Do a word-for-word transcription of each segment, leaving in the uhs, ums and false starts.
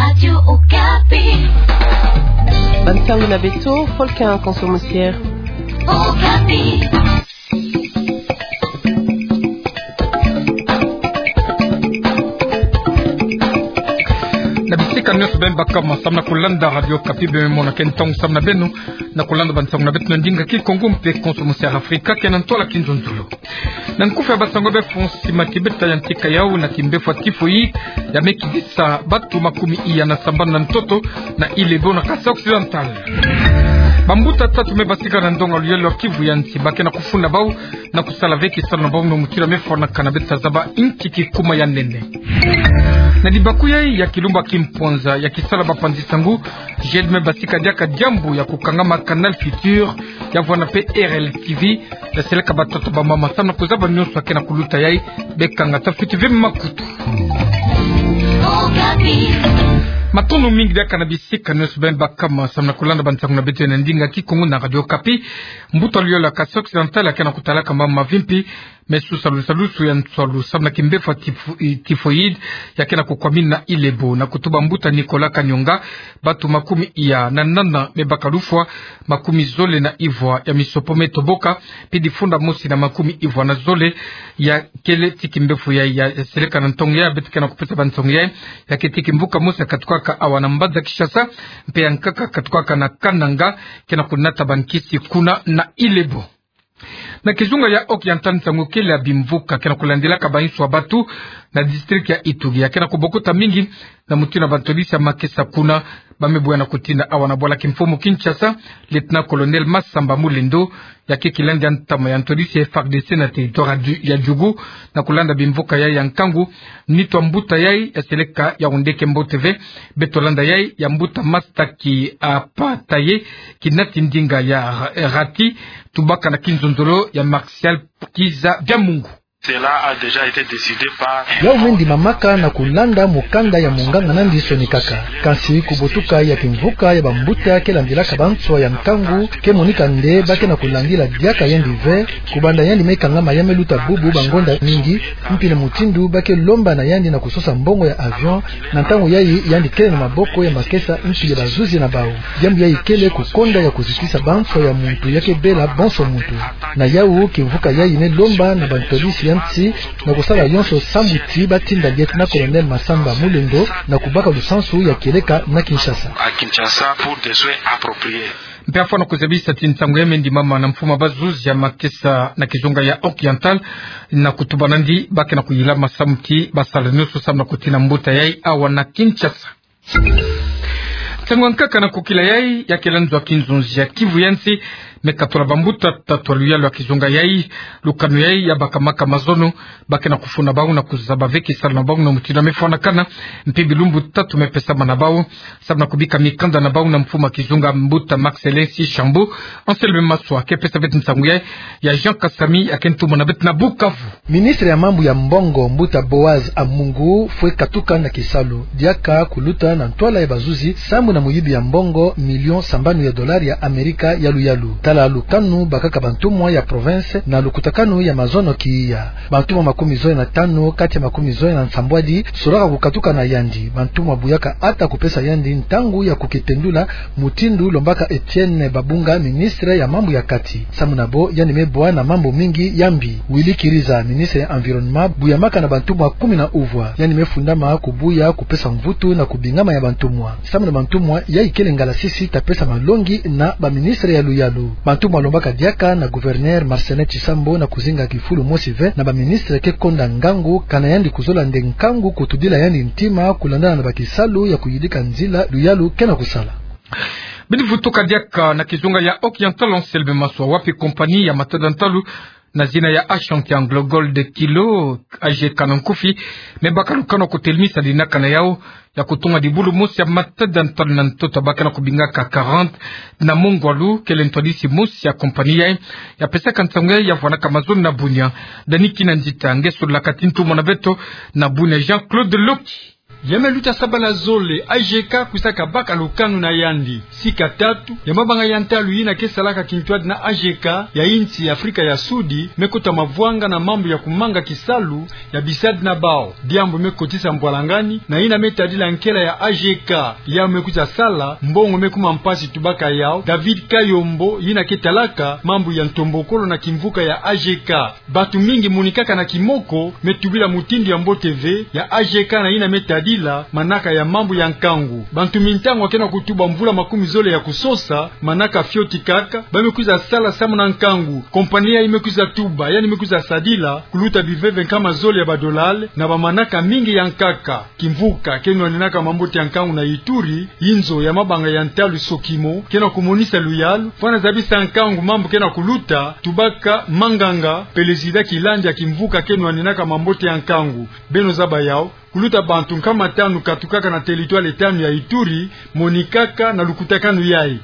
Radio Okapi. Bantangu na beto, folka consommatière. Okapi. Nabisika nyonso ben bakama samna kulanda Radio Okapi be mona kentong samna beno na kulanda bantangu na beto ndinga ki Kongo mpe consommatière Afrika kenan tola kinzonzulo. Na nkufa basango be fonsi makibeta yantika yao na kimbefu tifoi ya mekidisa batu makumi iya na sambana na mtoto na ile bona kasa occidental. Bambuta tatu mebasika na ndonga luyelo Kivu ya nti bakena kufuna bau na kusala veki sana na bau no mutira mefona kanabeta zaba inchi kikuma ya nene. Na dibakuya ya kilumba kimponza ya kisala bapanzi sangu jed mebasika diaka jambu ya kukangama Canal Futur ya vwana P R L T V ya seleka batoto ba mama sana kuzaba nyonso akena kuluta yai bekanga tafiti vema makutu. Matono mingi dia kanabisika nyonso ben bakama samna kulanda bantangu na beto na ndinga ki Kongo na Radio Okapi mbuto liyo la kasi occidental akena kutalaka mama vimpi mesu salu salu su ya nsolu samna kimbefa tifoid ya kena kukwamini na ilebo na kutuba mbuta Nikola Kanyonga batu makumi iya na nana mebakalufwa makumi zole na ivwa ya misopome toboka pidi funda mosi na makumi ivwa na zole ya kele tikimbefu ya, ya, ya seleka na ntongi ya beti kena kupesa bantongi ya ya ketikimbuka mosi ya katukwaka awana mbada Kishasa mpe ya nkaka katukwaka na Kananga kena kunata bankisi kuna na ilebo. Na kizunga ya Okiantan tangu kele ya bimvuka kena kulandila kabainsu wa batu na district ya Ituri ya kena kubokota mingi na mutina bantolisi ya Makesa kuna bamebuya na kutina awana bola kimfumu Kinshasa Lieutenant Colonel Masamba Mulendo ya kekilandi ya ntama ya ntolisi ya F A R D C na territoire ya Djugu na kulanda bimvuka ya yankangu nitwa mbuta yai ya seleka ya undeke mbo T V betolanda yai ya mbuta mastaki apataye kinati ndinga ya rati tubaka na kinzondolo ya Martial Kiza vya Mungu. Cela a déjà été décidé par yao mendi mamaka na kulanda mukanda ya munganga na ndiso ni kaka kansi kubotuka ya kimvuka ya bambuta kelandila kabantswa ya mkangu ke monika nde bake na kulandila diaka yendi ve kubanda yendi mekanga mayame luta bubu bangonda mingi mpile mutindu bake lomba na yandi na kusosa mbongo ya avion na ntango yayi yandi kele na maboko ya Makesa mpile bazuzi na bao jambu yayi kele kukonda ya kuzikisa bantswa ya muntu yake bela bonso muntu na yau kimvuka yayi ne lomba na bantolisi ya mti na kusala yonso sambuti batinda Lieutenant Colonel Masamba Mulendo na kubaka lusansu ya Keleka na Kinshasa à Kinshasa pour des soins appropriés. Mpeafo na kuzabisa tintangu ya mendi mama na mfuma bazuzi ya Makesa na kizunga ya Oriental na kutubanandi bake na kuyila masamti basala nusu samna kutina mbuta yai awa na Kinshasa. Tangu nkaka na kukila yai ya kilanzo wa kinzunzi ya Kivu yansi mekatola bambuta tatualuya lwa kizunga yai lukanu yai ya bakamaka mazono bake na kufuna bau na kuzaba veki sala na bau na mutina mefona kana mpibi lumbu tatu mepesama na bau sabna kubika mikanda na bau na mfuma kizunga mbuta Maxelensi Shambu anselme maswa kepesa veti msangu yai ya Jean Kasami ya kentumo na beti na Bukavu. Ministre ya mambu ya mbongo mbuta Boaz Amungu fwe katuka na Kisalu diaka kuluta na ntwala ya bazuzi samu na muyibi ya mbongo milion sambanu ya dolari ya Amerika ya luyalu la lukanu bakaka bantumwa ya province na lukutakanu ya mazono kiya bantumwa makumi zoe na tano kati ya makumi zoe na nsambwadi suraka kukatuka na yandi bantumwa buyaka ata kupesa yandi ntangu ya kukitendula mutindu lombaka Etienne Babunga ministre ya mambo ya kati samunabo yani meboa na mambo mingi yambi Willy Kiriza ministre ya environnement buyamaka na bantumwa kumi na uvwa yani mefundama kubuya kupesa mvutu na kubingama ya bantumwa samuna bantumwa ya ikele ngala sisi tapesa malongi na ba ministre ya luyalu bantumwa lombaka diaka na gouverneur Marcelin Chisambo na kuzinga kifulu mosive na ba ministre ke konda ngangu kana yandi kuzola ndenkangu kutudila yandi ntima kulandana na bakisalu ya kuyidika nzila luyalu kena kusala bini vutoka diaka na kizunga ya Oriental onselbe maswa wapi kompani ya Matadantalu na zina ya Ashanti Anglo Gold kilo aje kanankufi mebaka lukano kutelmisa dinaka na yao ya kutunga dibulu musi ya Matadantalu na ntoto baka na kubingaka quarante na Mongwalu kele ntodisi musi ya kompania ya pesa kantangue ya vwana kamazoni na bunya daniki na njita ngeso la katintu monabeto na bunya Jean-Claude Loki. Yameluta sabala zole A G K kusaka baka lukanu na yandi sika tatu ya mabanga ya ntalu yina kesalaka kintwad na A G K ya inchi ya Afrika ya Sudi mekota mavwanga na mambo ya kumanga kisalu ya bisad na bao diambo mekotisa mbwalangani na ina metadila nkela ya A G K ya mekuza sala mbongo mekuma mpasi tubaka yao David Kayombo yina ketalaka mambo ya ntombokolo na kimvuka ya A G K batu mingi munikaka na kimoko metubila mutindi ya Mbo T V ya A G K na ina metadila manaka ya mambo ya nkangu bantu mintango wakena kutuba mvula makumi zole ya kusosa manaka fioti kaka bamekuza sala samu na nkangu kompania imekuza tuba yani imekuza sadila kuluta biveve kama zole ya badolale na bamanaka mingi ya nkaka kimvuka keno ninaka mambote ya nkangu na Ituri inzo ya mabanga ya ntalu sokimo kena kumonisa luyalu fwana zabisa nkangu mambo kena kuluta tubaka manganga pelezida kilanja kimvuka keno ninaka mambote ya nkangu beno zaba yao kuluta bantu kama tanu katukaka na teritwale tanu ya Ituri monikaka na lukutakanu yai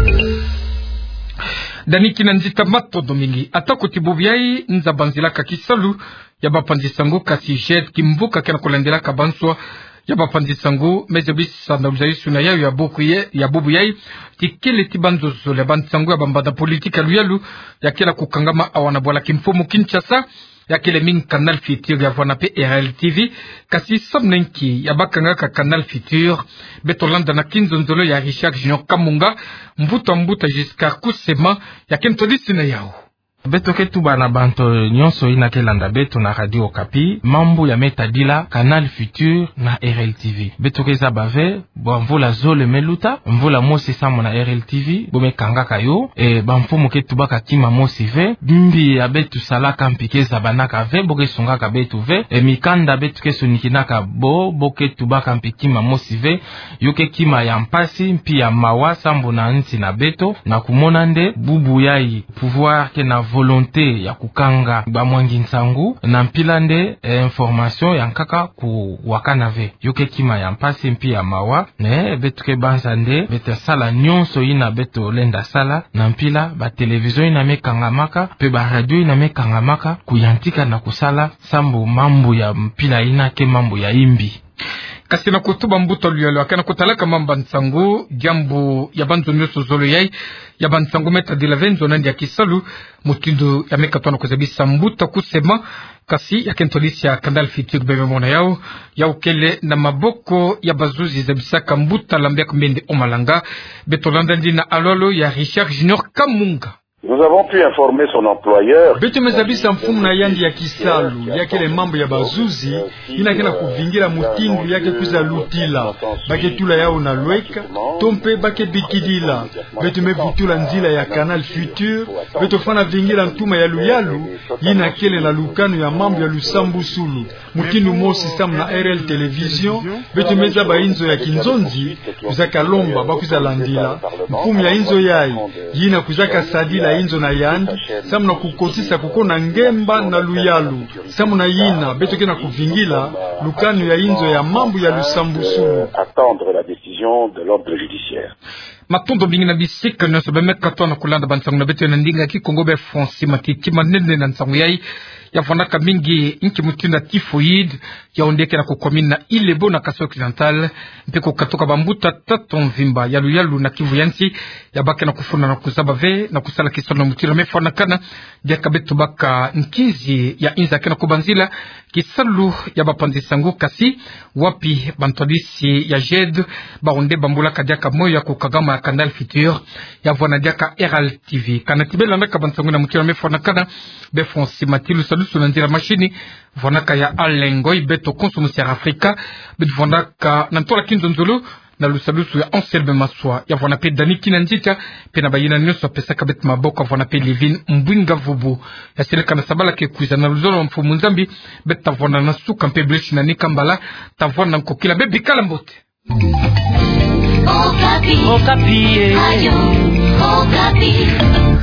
Daniki na nzita mato domingi atako tibubiai nza banzilaka kisalu ya bapandisangu kasi jet kimvuka kena kulendelaka banswa ya bapandisangu mezebisa na uzaisu na yao ya buku ye ya bubu yai tikele tibanzozo le bandisangu ya bambada politika luyalu ya kila kukangama awana bola kimfumu Kinshasa ya kile ming Canal Futur ya vwana pe R L T V kasi somnenki ya bakanga ka Canal Futur betolanda na kinzonzolo ya Richard Junior Kamunga mbuta mbuta Giscard Kusema ya kentodisi na yao beto ke tuba na banto nyonso ina kelanda beto na Radio Okapi mambo ya metadila Canal Futur na R L T V beto ke zabave bo mvula zole meluta mvula mosi samo na R L T V bo mekanga kayo e bamfumu ke tuba ka kima mosi ve bimbi ya betu salaka mpike zabanaka ve bo ke sunga ka betu ve e mikanda betu ke sunikinaka bo bo ke tuba ka mpikima mosi ve yoke kima ya mpasi mpi ya mawa sambo na nti na beto na kumona nde bubu yai pouvoir ke na volonté ya kukanga ba mwangi nsangu na mpila nde eh, information ya nkaka ku wakanave yoke kima ya mpasi mpi ya mawa ne betuke banza nde bete sala nyonso ina beto lenda sala na mpila ba television ina mekanga maka pe ba radio ina mekanga maka kuyantika na kusala sambu mambo ya mpila ina ke mambo ya imbi kasi na kutuba mbuto luyalo akana kutalaka mamba nsangu jambu ya banzo nyoso zolo yai ya bansangu meta dila venzo nandi ya kisalu mutindo ya meka tono kuzabisa mbuta kusema kasi ya kentolisi ya Canal Futur bebe mona yao ya ukele na maboko ya bazuzi zabisaka mbuta lambia kumbende omalanga betolanda ndina alolo ya Richard Junior Kamunga. Nous avons pu informer son employeur. Betu mezabisa mfumu na yandi ya kisalu yake le mambo ya bazuzi ina kena kuvingira mutindu yake kuza lutila bake tula yao na lweka tompe bake bikidila betu mevutula nzila ya Canal Futur betu fana vingira ntuma ya luyalu yina kele na lukano ya mambo ya lusambu sulu mutindu mosi samu na R L Television betu mezaba inzo ya kinzonzi kuzaka lomba bakuza landila mfumu ya inzo yai yina kuzaka sadila inzo na yandi samu na kukotisa kukona ngemba na luyalu samu na yina beto kena kuvingila lukanu ya inzo ya mambo ya lusambusulu attendre la décision de l'ordre judiciaire. Matondo bingi na bisika nyoso bemeka toa na kulanda bansangu na beto ya nandinga ki Kongo be Fonsi matiti manene na nsangu yai ya vanaka mingi inki mutinda tifoid ya ondeke na kukomina Ilebo na Kasai Occidental mpeko katoka bambuta taton vimba yalu yalu na Kivu yansi ya bake na kufuna na kuzaba ve na kusala kisono mutira mefana kana ya kabetu baka nkizi ya inza kena kubanzila kisalu ya bapandisangu kasi wapi bantodisi ya jed baonde bambula kadiaka moyo ya kukagama ya Canal Futur ya vwana diaka R L T V kana tibela naka bansangu na mutira mefana kana be Fonsi matilu salusu na nzira mashini vonaka ya alengoi beto konsumu ya Afrika bet vonaka na ntola kinzonzolo na lusalusu ya Anselme Maswa ya vona pe Daniki na Njita pe na bayina nyoso pesa kabet maboko vona pe Livin Mbwinga Vubu ya seleka na sabala ke kuiza na luzolo mfumu Nzambi bet tavona na suka mpe blechi na Nikambala tavona nkokila bebi kalambote Okapi. Okapi. Ayo. Okapi.